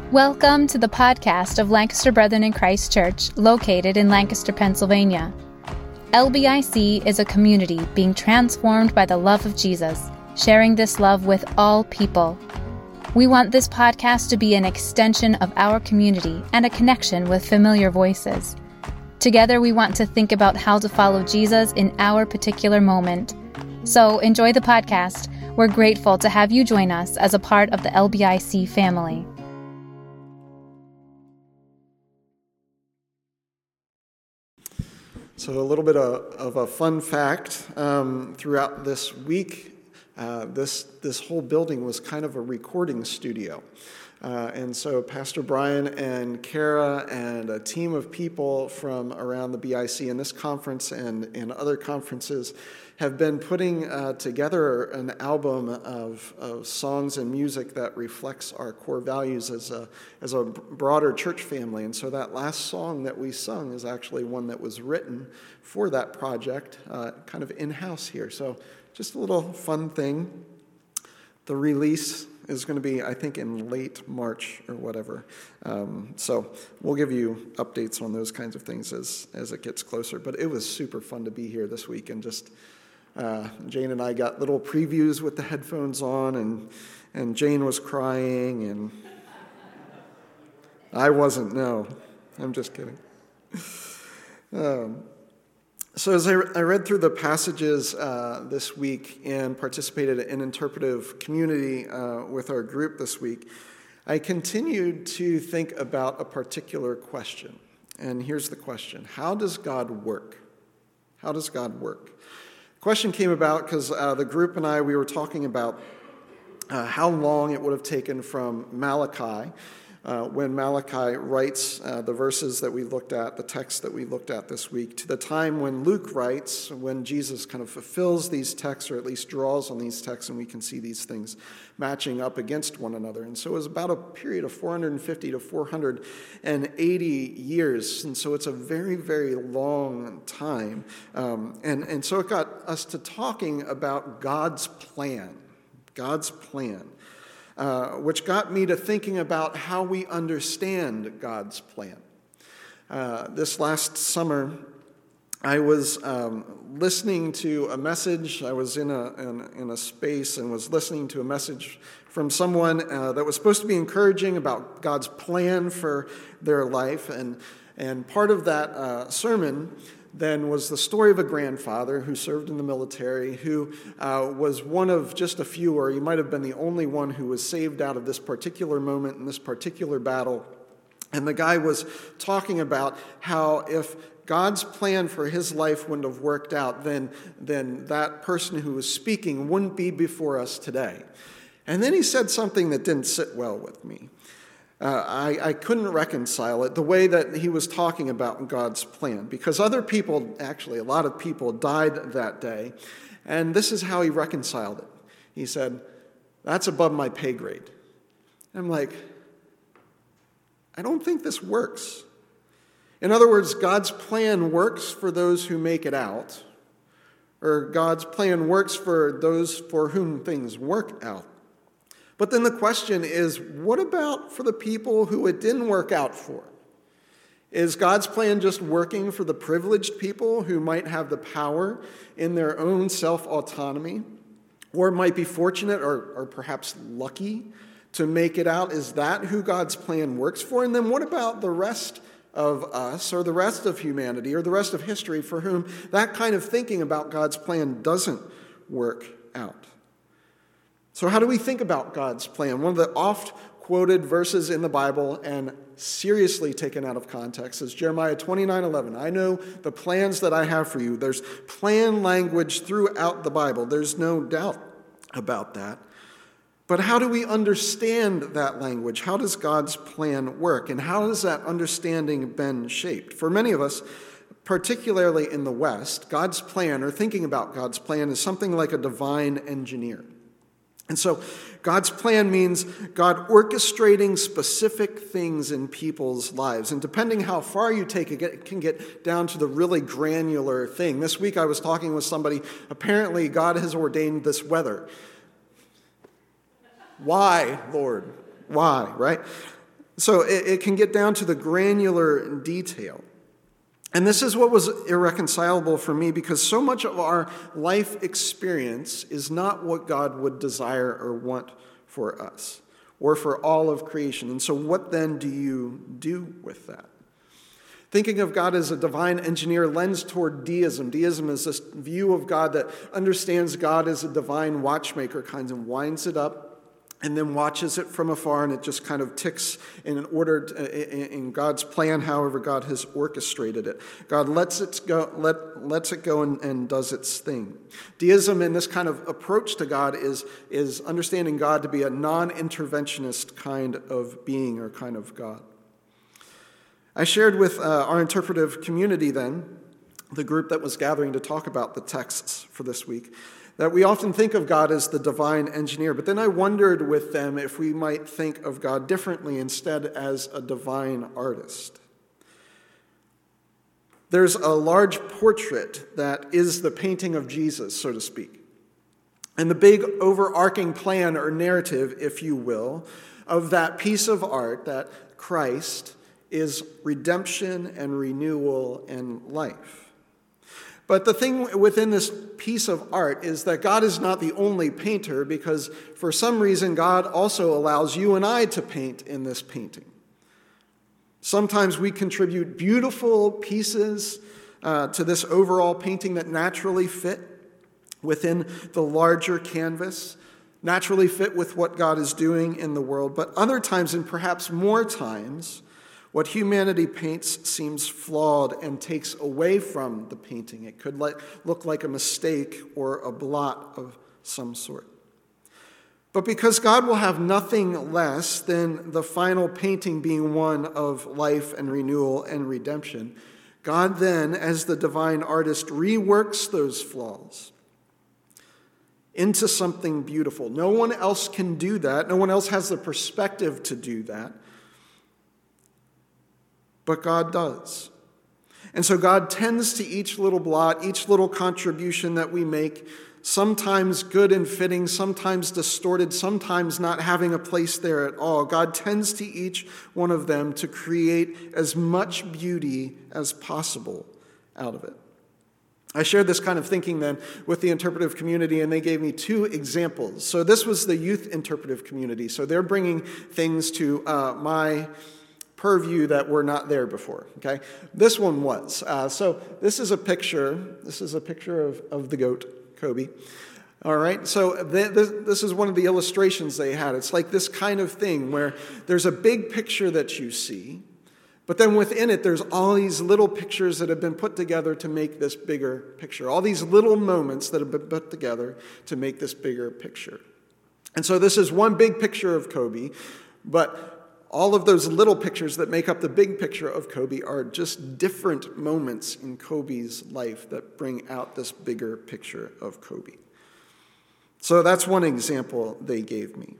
Welcome to the podcast of Lancaster Brethren in Christ Church, located in Lancaster, Pennsylvania. LBIC is a community being transformed by the love of Jesus, sharing this love with all people. We want this podcast to be an extension of our community and a connection with familiar voices. Together, we want to think about how to follow Jesus in our particular moment. So enjoy the podcast. We're grateful to have you join us as a part of the LBIC family. So a little bit of a fun fact, throughout this week, this whole building was kind of a recording studio. And so Pastor Brian and Kara and a team of people from around the BIC in this conference and other conferences have been putting together an album of songs and music that reflects our core values as a broader church family. And so that last song that we sung is actually one that was written for that project, kind of in-house here. So just a little fun thing. The release is going to be, I think, in late March or whatever. So we'll give you updates on those kinds of things as it gets closer. But it was super fun to be here this week, and just Jane and I got little previews with the headphones on, and Jane was crying, and I wasn't. No, I'm just kidding. So as I read through the passages this week and participated in interpretive community with our group this week, I continued to think about a particular question. And here's the question: how does God work? How does God work? The question came about because the group and I, we were talking about how long it would have taken from Malachi, when Malachi writes the verses that we looked at, the text that we looked at this week, to the time when Luke writes, when Jesus kind of fulfills these texts, or at least draws on these texts, and we can see these things matching up against one another. And so it was about a period of 450 to 480 years, and so it's a very, very long time. And so it got us to talking about God's plan, which got me to thinking about how we understand God's plan. This last summer, I was listening to a message. I was in a space and was listening to a message from someone that was supposed to be encouraging about God's plan for their life. And part of that sermon then was the story of a grandfather who served in the military, who was one of just a few, or he might have been the only one who was saved out of this particular moment in this particular battle. And the guy was talking about how if God's plan for his life wouldn't have worked out, then that person who was speaking wouldn't be before us today. And then he said something that didn't sit well with me. I couldn't reconcile it, the way that he was talking about God's plan, because other people, actually a lot of people, died that day, and this is how he reconciled it. He said, "That's above my pay grade." I'm like, I don't think this works. In other words, God's plan works for those who make it out, or God's plan works for those for whom things work out. But then the question is, what about for the people who it didn't work out for? Is God's plan just working for the privileged people who might have the power in their own self-autonomy, or might be fortunate or perhaps lucky to make it out? Is that who God's plan works for? And then what about the rest of us, or the rest of humanity, or the rest of history, for whom that kind of thinking about God's plan doesn't work out? So how do we think about God's plan? One of the oft-quoted verses in the Bible, and seriously taken out of context, is Jeremiah 29:11. I know the plans that I have for you. There's plan language throughout the Bible. There's no doubt about that. But how do we understand that language? How does God's plan work? And how has that understanding been shaped? For many of us, particularly in the West, God's plan, or thinking about God's plan, is something like a divine engineer. And so God's plan means God orchestrating specific things in people's lives. And depending how far you take it, it can get down to the really granular thing. This week I was talking with somebody, apparently God has ordained this weather. Why, Lord? Why, right? So it can get down to the granular detail. And this is what was irreconcilable for me, because so much of our life experience is not what God would desire or want for us or for all of creation. And so what then do you do with that? Thinking of God as a divine engineer lends toward deism. Deism is this view of God that understands God as a divine watchmaker, kind of winds it up and then watches it from afar, and it just kind of ticks in order in God's plan, however God has orchestrated it. God lets it go and does its thing. Deism in this kind of approach to God is understanding God to be a non-interventionist kind of being or kind of God. I shared with our interpretive community then, the group that was gathering to talk about the texts for this week, that we often think of God as the divine engineer, but then I wondered with them if we might think of God differently, instead as a divine artist. There's a large portrait that is the painting of Jesus, so to speak. And the big overarching plan or narrative, if you will, of that piece of art, that Christ, is redemption and renewal and life. But the thing within this piece of art is that God is not the only painter, because for some reason God also allows you and I to paint in this painting. Sometimes we contribute beautiful pieces to this overall painting that naturally fit within the larger canvas, naturally fit with what God is doing in the world. But other times, and perhaps more times, what humanity paints seems flawed and takes away from the painting. It could look like a mistake or a blot of some sort. But because God will have nothing less than the final painting being one of life and renewal and redemption, God then, as the divine artist, reworks those flaws into something beautiful. No one else can do that. No one else has the perspective to do that. But God does. And so God tends to each little blot, each little contribution that we make, sometimes good and fitting, sometimes distorted, sometimes not having a place there at all. God tends to each one of them to create as much beauty as possible out of it. I shared this kind of thinking then with the interpretive community, and they gave me two examples. So this was the youth interpretive community. So they're bringing things to my purview that were not there before, okay? This one was. So this is a picture. This is a picture of the goat, Kobe. All right, so this is one of the illustrations they had. It's like this kind of thing where there's a big picture that you see, but then within it, there's all these little pictures that have been put together to make this bigger picture. All these little moments that have been put together to make this bigger picture. And so this is one big picture of Kobe, but all of those little pictures that make up the big picture of Kobe are just different moments in Kobe's life that bring out this bigger picture of Kobe. So that's one example they gave me.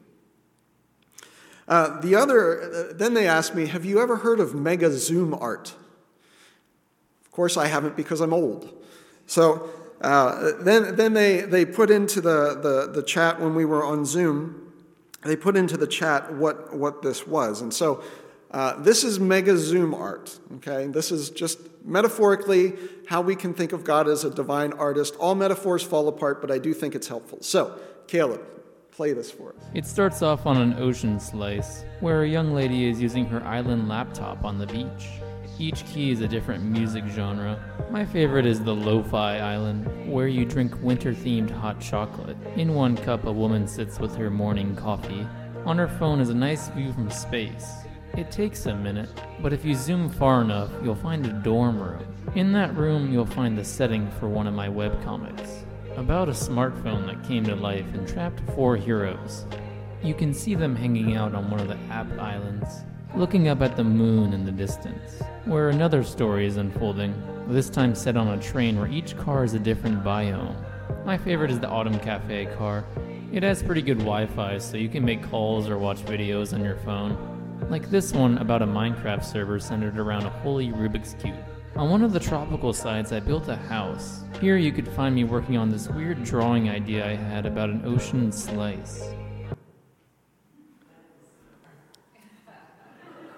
The other, then they asked me, have you ever heard of mega zoom art? Of course I haven't, because I'm old. So then they put into the chat when we were on Zoom, they put into the chat what this was. And so this is mega zoom art, okay? This is just metaphorically how we can think of God as a divine artist. All metaphors fall apart, but I do think it's helpful. So, Caleb, play this for us. It starts off on an ocean slice, where a young lady is using her island laptop on the beach. Each key is a different music genre. My favorite is the Lo-Fi Island, where you drink winter-themed hot chocolate. In one cup, a woman sits with her morning coffee. On her phone is a nice view from space. It takes a minute, but if you zoom far enough, you'll find a dorm room. In that room, you'll find the setting for one of my webcomics, about a smartphone that came to life and trapped 4 heroes. You can see them hanging out on one of the app islands, looking up at the moon in the distance, where another story is unfolding, this time set on a train where each car is a different biome. My favorite is the Autumn Cafe car. It has pretty good Wi-Fi, so you can make calls or watch videos on your phone. Like this one about a Minecraft server centered around a holy Rubik's Cube. On one of the tropical sides, I built a house. Here you could find me working on this weird drawing idea I had about an ocean slice.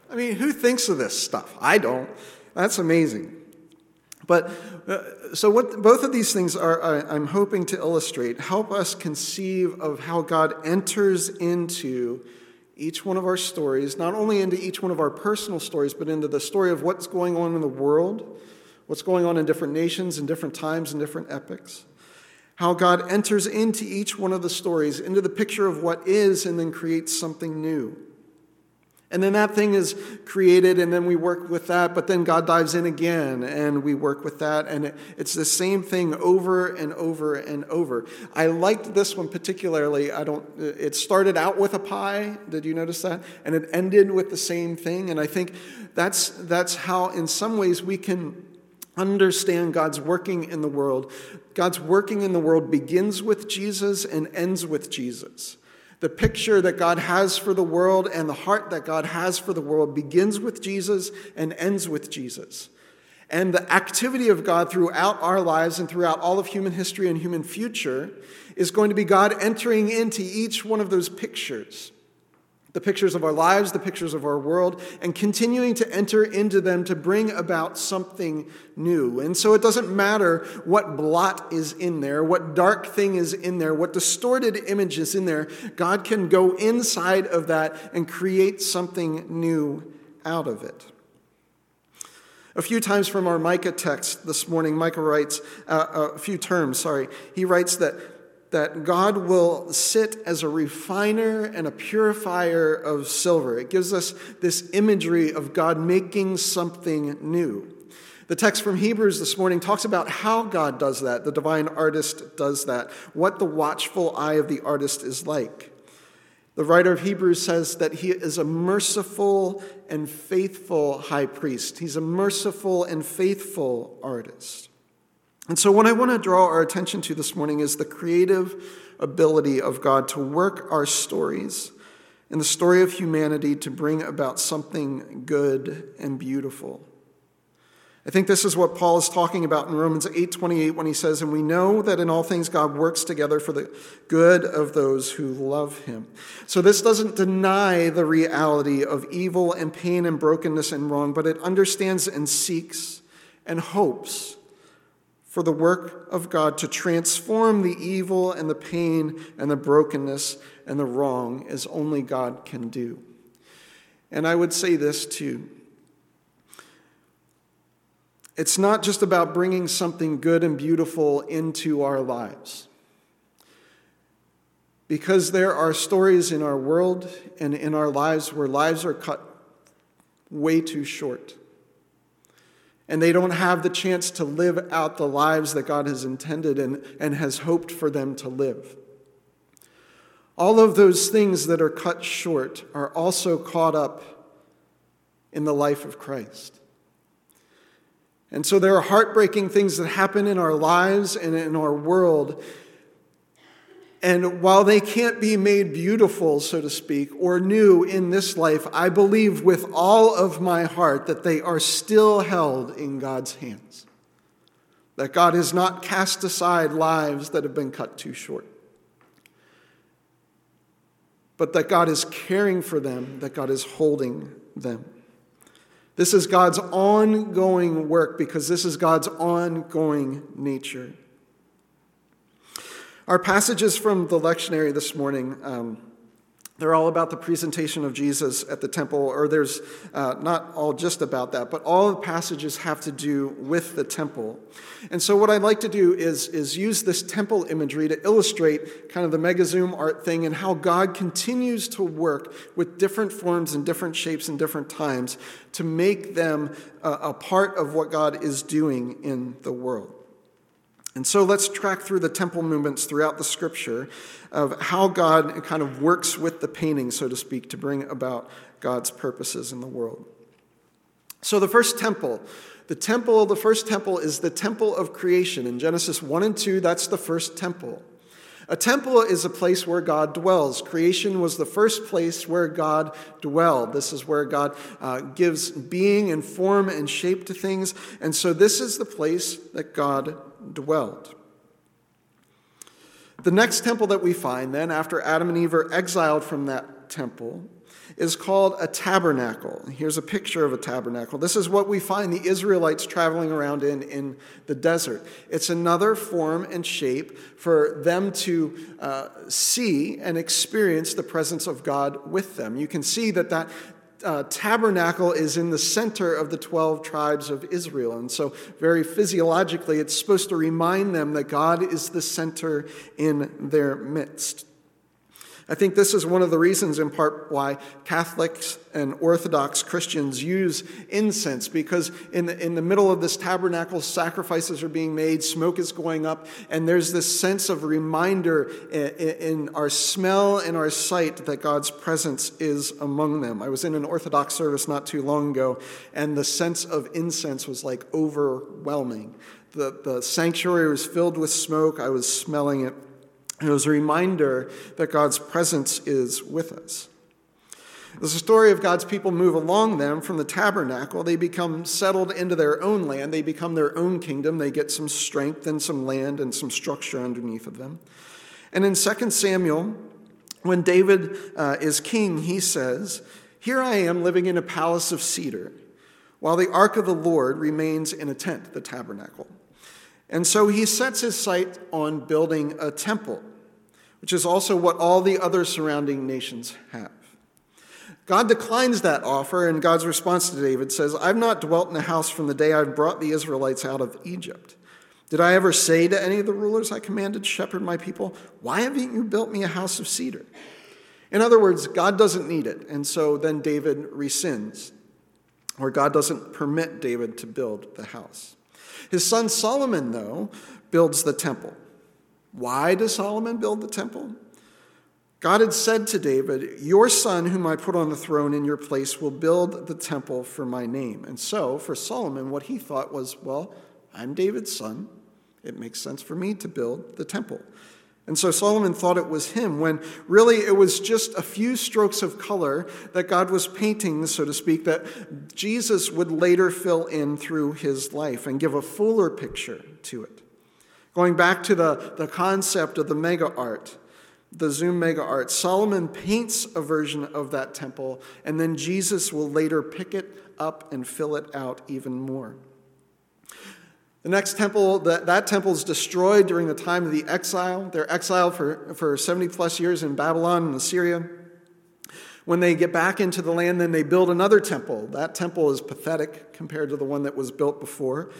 I mean, who thinks of this stuff? I don't. That's amazing. But so what both of these things are, I'm hoping to illustrate, help us conceive of how God enters into each one of our stories, not only into each one of our personal stories, but into the story of what's going on in the world, what's going on in different nations and different times and different epochs. How God enters into each one of the stories, into the picture of what is, and then creates something new. And then that thing is created, and then we work with that, but then God dives in again, and we work with that, and it's the same thing over and over and over. I liked this one particularly. It started out with a pie, did you notice that? And it ended with the same thing, and I think that's how, in some ways, we can understand God's working in the world. God's working in the world begins with Jesus and ends with Jesus. The picture that God has for the world and the heart that God has for the world begins with Jesus and ends with Jesus. And the activity of God throughout our lives and throughout all of human history and human future is going to be God entering into each one of those pictures. The pictures of our lives, the pictures of our world, and continuing to enter into them to bring about something new. And so it doesn't matter what blot is in there, what dark thing is in there, what distorted image is in there. God can go inside of that and create something new out of it. A few times from our Micah text this morning, Micah writes, he writes that God will sit as a refiner and a purifier of silver. It gives us this imagery of God making something new. The text from Hebrews this morning talks about how God does that, the divine artist does that, what the watchful eye of the artist is like. The writer of Hebrews says that he is a merciful and faithful high priest. He's a merciful and faithful artist. And so what I want to draw our attention to this morning is the creative ability of God to work our stories and the story of humanity to bring about something good and beautiful. I think this is what Paul is talking about in Romans 8:28 when he says, "And we know that in all things God works together for the good of those who love him." So this doesn't deny the reality of evil and pain and brokenness and wrong, but it understands and seeks and hopes for the work of God to transform the evil and the pain and the brokenness and the wrong as only God can do. And I would say this too. It's not just about bringing something good and beautiful into our lives. Because there are stories in our world and in our lives where lives are cut way too short. And they don't have the chance to live out the lives that God has intended and has hoped for them to live. All of those things that are cut short are also caught up in the life of Christ. And so there are heartbreaking things that happen in our lives and in our world. And while they can't be made beautiful, so to speak, or new in this life, I believe with all of my heart that they are still held in God's hands. That God has not cast aside lives that have been cut too short. But that God is caring for them, that God is holding them. This is God's ongoing work because this is God's ongoing nature. Our passages from the lectionary this morning, they're all about the presentation of Jesus at the temple, or there's not all just about that, but all the passages have to do with the temple. And so what I'd like to do is use this temple imagery to illustrate kind of the megazoom art thing and how God continues to work with different forms and different shapes and different times to make them a part of what God is doing in the world. And so let's track through the temple movements throughout the scripture of how God kind of works with the painting, so to speak, to bring about God's purposes in the world. So the first temple is the temple of creation. In Genesis 1 and 2, that's the first temple. A temple is a place where God dwells. Creation was the first place where God dwelled. This is where God gives being and form and shape to things. And so this is the place that God dwelled. The next temple that we find then, after Adam and Eve are exiled from that temple, is called a tabernacle. Here's a picture of a tabernacle. This is what we find the Israelites traveling around in the desert. It's another form and shape for them to see and experience the presence of God with them. You can see that tabernacle is in the center of the 12 tribes of Israel. And so very physiologically, it's supposed to remind them that God is the center in their midst. I think this is one of the reasons, in part, why Catholics and Orthodox Christians use incense, because in the middle of this tabernacle, sacrifices are being made, smoke is going up, and there's this sense of reminder in our smell and our sight that God's presence is among them. I was in an Orthodox service not too long ago, and the sense of incense was like overwhelming. The sanctuary was filled with smoke. I was smelling it. It was a reminder that God's presence is with us. As the story of God's people move along them from the tabernacle, they become settled into their own land. They become their own kingdom. They get some strength and some land and some structure underneath of them. And in 2 Samuel, when David is king, he says, "Here I am living in a palace of cedar, while the ark of the Lord remains in a tent," the tabernacle. And so he sets his sight on building a temple, which is also what all the other surrounding nations have. God declines that offer, and God's response to David says, "I've not dwelt in a house from the day I brought the Israelites out of Egypt. Did I ever say to any of the rulers I commanded to shepherd my people, 'Why haven't you built me a house of cedar?'" In other words, God doesn't need it, and so then David rescinds, or God doesn't permit David to build the house. His son Solomon, though, builds the temple. Why does Solomon build the temple? God had said to David, "Your son, whom I put on the throne in your place, will build the temple for my name." And so, for Solomon, what he thought was, well, I'm David's son. It makes sense for me to build the temple. And so Solomon thought it was him, when really it was just a few strokes of color that God was painting, so to speak, that Jesus would later fill in through his life and give a fuller picture to it. Going back to the concept of the mega art, the Zoom mega art, Solomon paints a version of that temple, and then Jesus will later pick it up and fill it out even more. The next temple, that temple is destroyed during the time of the exile. They're exiled for 70 plus years in Babylon and Assyria. When they get back into the land, then they build another temple. That temple is pathetic compared to the one that was built before.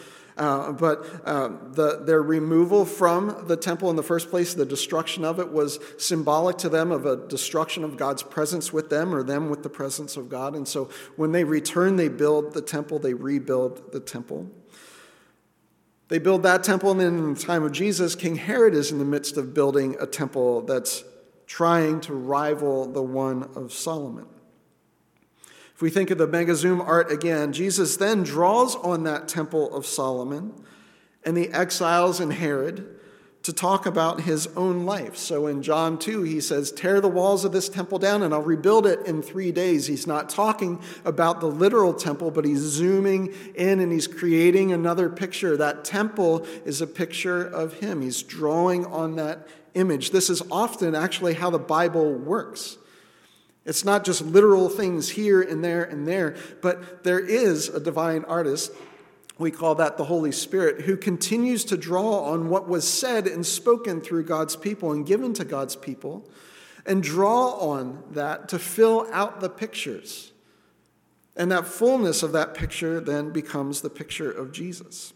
Their removal from the temple in the first place, the destruction of it, was symbolic to them of a destruction of God's presence with them, or them with the presence of God. And so when they return, they build the temple, they rebuild the temple. They build that temple, and then in the time of Jesus, King Herod is in the midst of building a temple that's trying to rival the one of Solomon. If we think of the Mega Zoom art again, Jesus then draws on that temple of Solomon and the exiles in Herod to talk about his own life. So in John 2, he says, "Tear the walls of this temple down and I'll rebuild it in 3 days." He's not talking about the literal temple, but he's zooming in and he's creating another picture. That temple is a picture of him. He's drawing on that image. This is often actually how the Bible works. It's not just literal things here and there, but there is a divine artist, we call that the Holy Spirit, who continues to draw on what was said and spoken through God's people and given to God's people, and draw on that to fill out the pictures. And that fullness of that picture then becomes the picture of Jesus.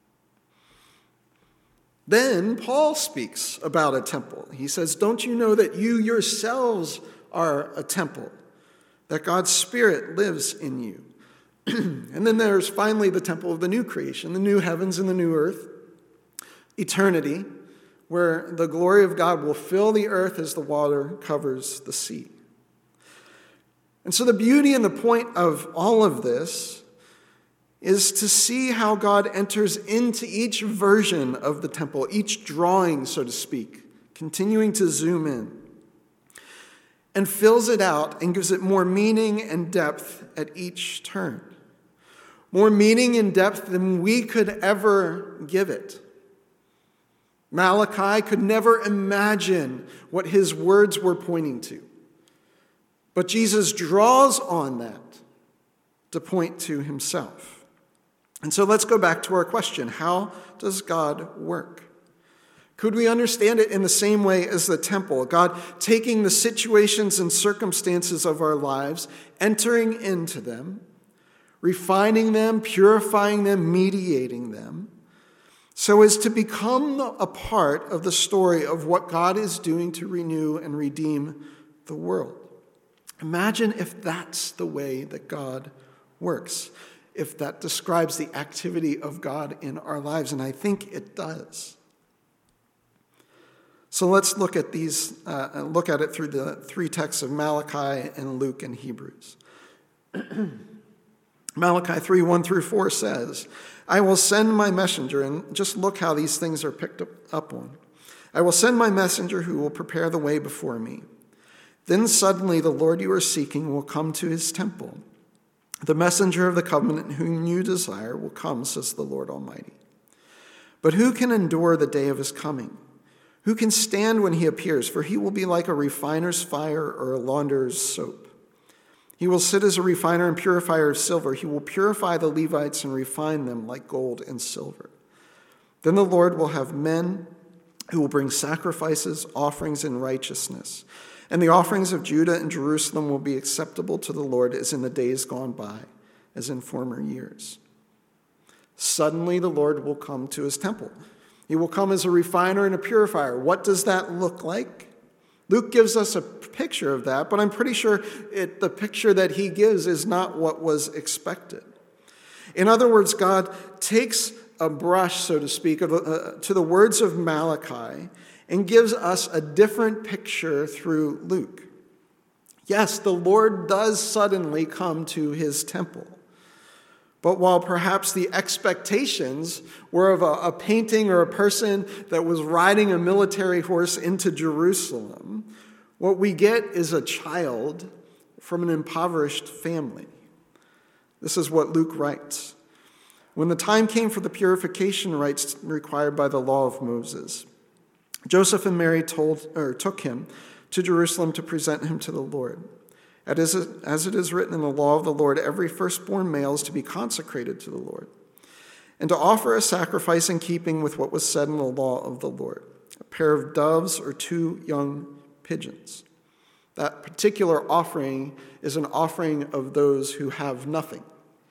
Then Paul speaks about a temple. He says, "Don't you know that you yourselves are a temple, that God's Spirit lives in you?" And then there's finally the temple of the new creation, the new heavens and the new earth, eternity, where the glory of God will fill the earth as the water covers the sea. And so the beauty and the point of all of this is to see how God enters into each version of the temple, each drawing, so to speak, continuing to zoom in, and fills it out and gives it more meaning and depth at each turn. More meaning and depth than we could ever give it. Malachi could never imagine what his words were pointing to. But Jesus draws on that to point to himself. And so let's go back to our question. How does God work? Could we understand it in the same way as the temple? God taking the situations and circumstances of our lives, entering into them, refining them, purifying them, mediating them, so as to become a part of the story of what God is doing to renew and redeem the world. Imagine if that's the way that God works, if that describes the activity of God in our lives, and I think it does. So let's look at it through the three texts of Malachi and Luke and Hebrews. Malachi 3:1-4 says, I will send my messenger, and just look how these things are picked up on. I will send my messenger who will prepare the way before me. Then suddenly the Lord you are seeking will come to his temple. The messenger of the covenant whom you desire will come, says the Lord Almighty. But who can endure the day of his coming? Who can stand when he appears? For he will be like a refiner's fire or a launderer's soap. He will sit as a refiner and purifier of silver. He will purify the Levites and refine them like gold and silver. Then the Lord will have men who will bring sacrifices, offerings in righteousness. And the offerings of Judah and Jerusalem will be acceptable to the Lord as in the days gone by, as in former years. Suddenly the Lord will come to his temple. He will come as a refiner and a purifier. What does that look like? Luke gives us a picture of that, but I'm pretty sure the picture that he gives is not what was expected. In other words, God takes a brush, so to speak, to the words of Malachi and gives us a different picture through Luke. Yes, the Lord does suddenly come to his temple. But while perhaps the expectations were of a painting or a person that was riding a military horse into Jerusalem, what we get is a child from an impoverished family. This is what Luke writes. When the time came for the purification rites required by the law of Moses, Joseph and Mary took him to Jerusalem to present him to the Lord. As it is written in the law of the Lord, every firstborn male is to be consecrated to the Lord, and to offer a sacrifice in keeping with what was said in the law of the Lord, a pair of doves or 2 young pigeons. That particular offering is an offering of those who have nothing.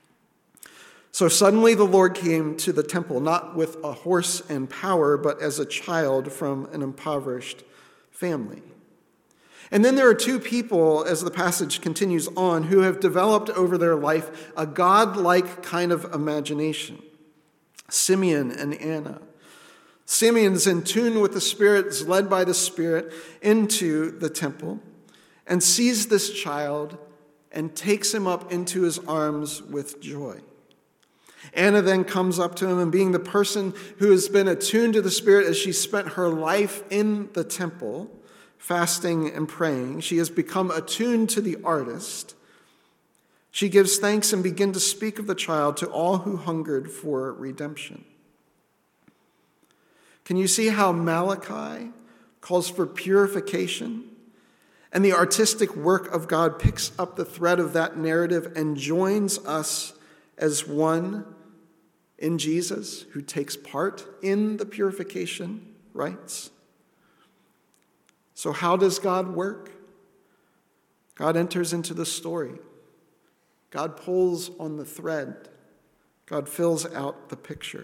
So suddenly the Lord came to the temple, not with a horse and power, but as a child from an impoverished family. And then there are 2 people, as the passage continues on, who have developed over their life a God-like kind of imagination. Simeon and Anna. Simeon's in tune with the Spirit, is led by the Spirit into the temple, and sees this child and takes him up into his arms with joy. Anna then comes up to him, and being the person who has been attuned to the Spirit as she spent her life in the temple, fasting and praying, she has become attuned to the artist. She gives thanks and begins to speak of the child to all who hungered for redemption. Can you see how Malachi calls for purification? And the artistic work of God picks up the thread of that narrative and joins us as one in Jesus who takes part in the purification rites. So how does God work? God enters into the story. God pulls on the thread. God fills out the picture.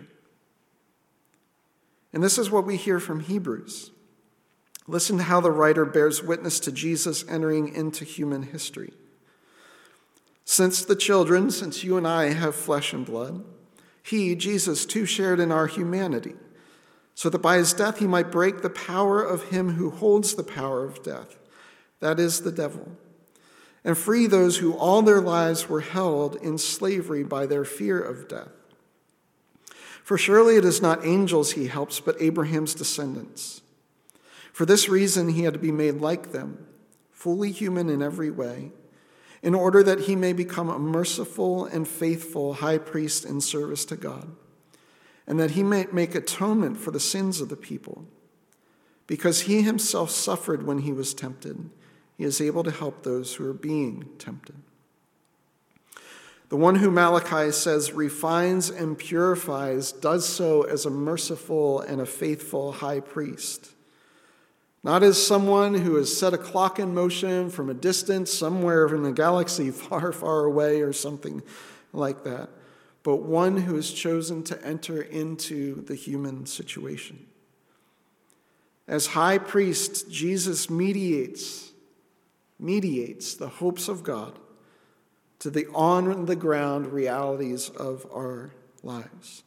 And this is what we hear from Hebrews. Listen to how the writer bears witness to Jesus entering into human history. Since you and I have flesh and blood, he, Jesus, too shared in our humanity, so that by his death he might break the power of him who holds the power of death, that is, the devil, and free those who all their lives were held in slavery by their fear of death. For surely it is not angels he helps, but Abraham's descendants. For this reason he had to be made like them, fully human in every way, in order that he may become a merciful and faithful high priest in service to God, and that he may make atonement for the sins of the people, because he himself suffered when he was tempted, He is able to help those who are being tempted. The one who Malachi says refines and purifies does so as a merciful and a faithful high priest. Not as someone who has set a clock in motion from a distance somewhere in a galaxy far, far away or something like that, but one who has chosen to enter into the human situation. As high priest, Jesus mediates the hopes of God to the on-the-ground realities of our lives.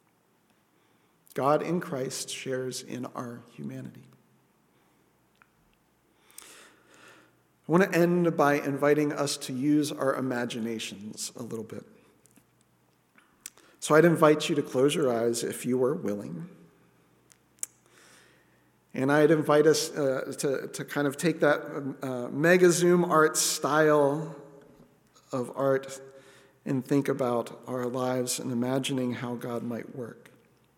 God in Christ shares in our humanity. I want to end by inviting us to use our imaginations a little bit. So I'd invite you to close your eyes if you are willing. And I'd invite us to kind of take that mega zoom art style of art and think about our lives and imagining how God might work.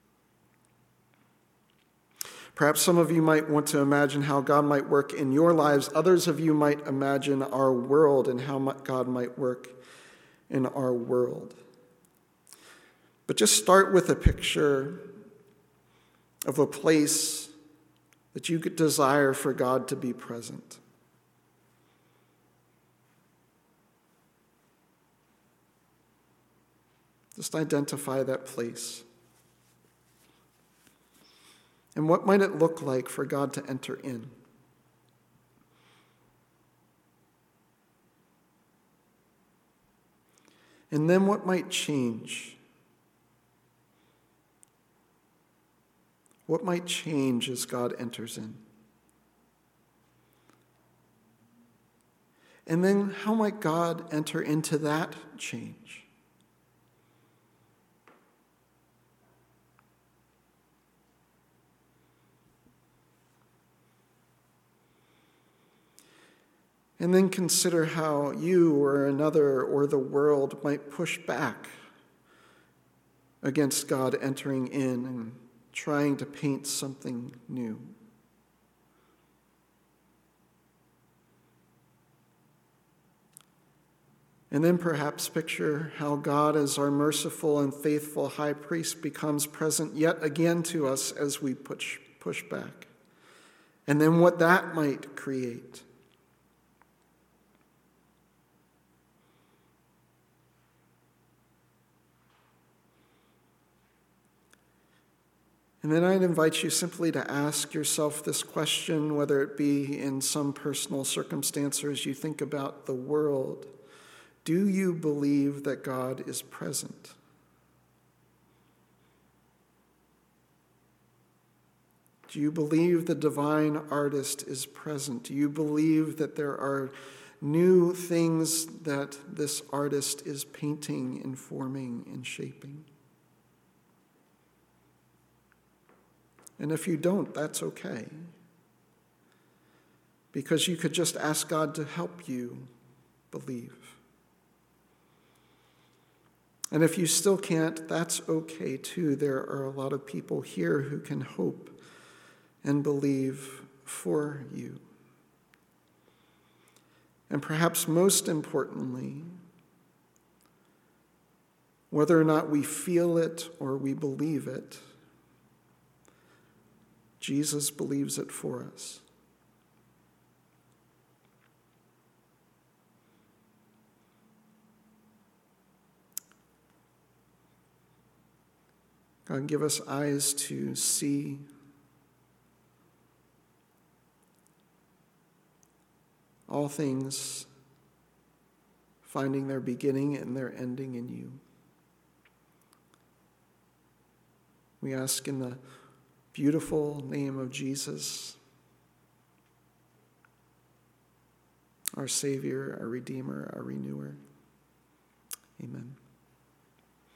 Perhaps some of you might want to imagine how God might work in your lives. Others of you might imagine our world and how God might work in our world. But just start with a picture of a place that you could desire for God to be present. Just identify that place. And what might it look like for God to enter in? And then what might change? What might change as God enters in? And then how might God enter into that change? And then consider how you or another or the world might push back against God entering in and trying to paint something new. And then perhaps picture how God, as our merciful and faithful high priest, becomes present yet again to us as we push back. And then what that might create. And then I'd invite you simply to ask yourself this question, whether it be in some personal circumstance or as you think about the world. Do you believe that God is present? Do you believe the divine artist is present? Do you believe that there are new things that this artist is painting and forming and shaping? And if you don't, that's okay. Because you could just ask God to help you believe. And if you still can't, that's okay too. There are a lot of people here who can hope and believe for you. And perhaps most importantly, whether or not we feel it or we believe it, Jesus believes it for us. God, give us eyes to see all things finding their beginning and their ending in you. We ask in the beautiful name of Jesus, our Savior, our Redeemer, our Renewer. Amen.